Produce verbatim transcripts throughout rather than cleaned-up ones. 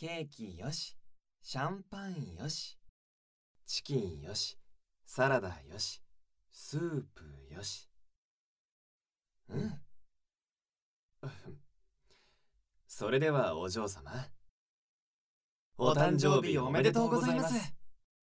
ケーキよし、シャンパンよし、チキンよし、サラダよし、スープよし。うん。それではお嬢様、お誕生日おめでとうございます。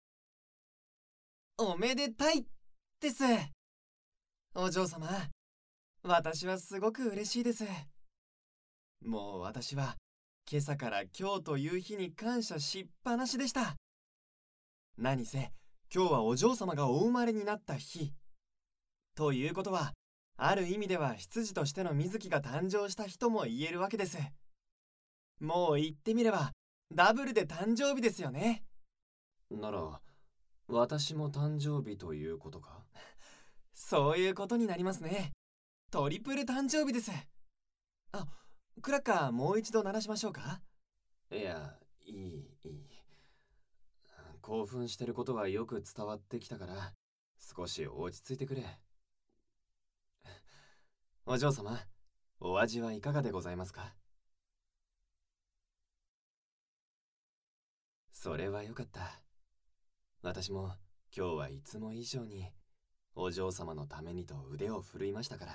おめでたいです。お嬢様、私はすごく嬉しいです。もう私は今朝から今日という日に感謝しっぱなしでした。何せ今日はお嬢様がお生まれになった日。ということは、ある意味では執事としての水木が誕生した日とも言えるわけです。もう言ってみればダブルで誕生日ですよね。なら私も誕生日ということか？そういうことになりますね。トリプル誕生日です。あ、クラッカーもう一度鳴らしましょうか？いや、いい、いい。興奮してることがよく伝わってきたから、少し落ち着いてくれ。お嬢様、お味はいかがでございますか？それはよかった。私も今日はいつも以上にお嬢様のためにと腕を振るいましたから。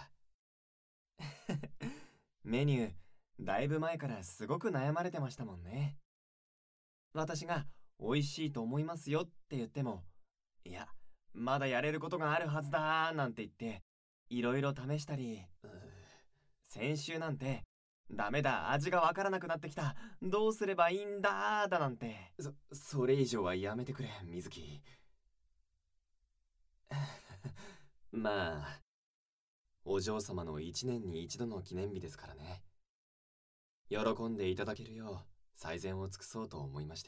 メニュー、だいぶ前からすごく悩まれてましたもんね。私が美味しいと思いますよって言っても、いや、まだやれることがあるはずだーなんて言って、いろいろ試したり、先週なんて、ダメだ、味がわからなくなってきた、どうすればいいんだーだなんて。そ、それ以上はやめてくれ、水木。まあ、お嬢様の一年に一度の記念日ですからね。喜んでいただけるよう最善を尽くそうと思いまして。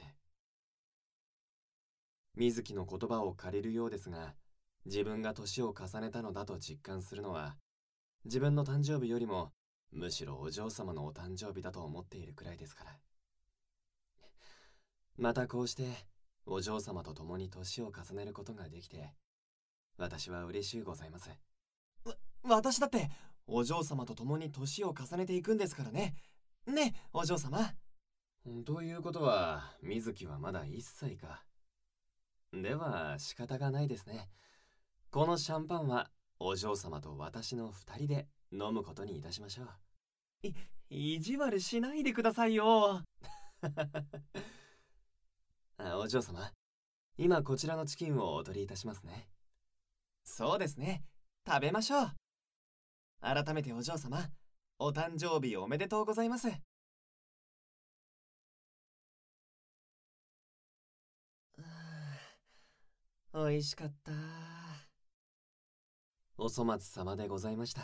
水木の言葉を借りるようですが、自分が年を重ねたのだと実感するのは、自分の誕生日よりもむしろお嬢様のお誕生日だと思っているくらいですから。またこうしてお嬢様と共に年を重ねることができて、私は嬉しゅうございます。わ、私だってお嬢様と共に年を重ねていくんですからね。ね、お嬢様。ということは、水木はまだいっさいか。では仕方がないですね。このシャンパンはお嬢様と私の二人で飲むことにいたしましょう。い、意地悪しないでくださいよ。あ、お嬢様、今こちらのチキンをお取りいたしますね。そうですね。食べましょう。改めてお嬢様、お誕生日おめでとうございます。おいしかった。お粗末様でございました。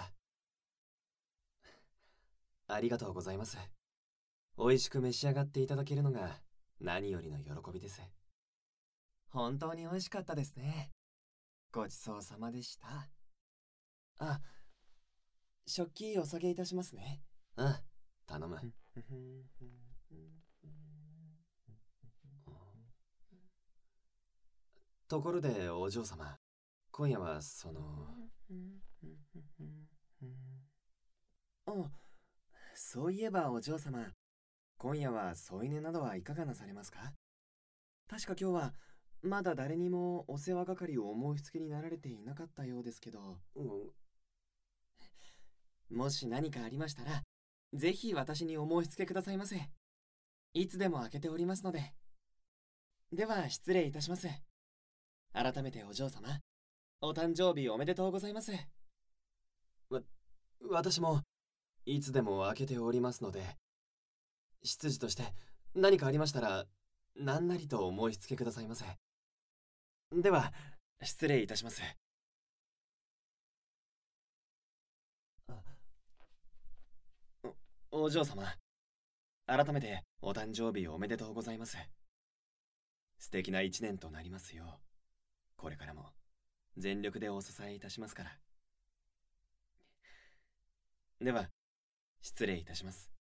ありがとうございます。おいしく召し上がっていただけるのが何よりの喜びです。本当においしかったですね。ごちそうさまでした。あ、食器お下げいたしますね。うん、頼む。ところでお嬢様、今夜はその…あ、そういえばお嬢様、今夜は添い寝などはいかがなされますか？確か今日はまだ誰にもお世話係をお申し付けになられていなかったようですけど、うん、もし何かありましたらぜひ私にお申し付けくださいませ。いつでも開けておりますので。では失礼いたします。改めてお嬢様、お誕生日おめでとうございます。わ、私もいつでも開けておりますので、執事として何かありましたら何なりとお申し付けくださいませ。では失礼いたします。お、お嬢様、改めてお誕生日おめでとうございます。素敵な一年となりますよう、これからも全力でお支えいたしますから。では失礼いたします。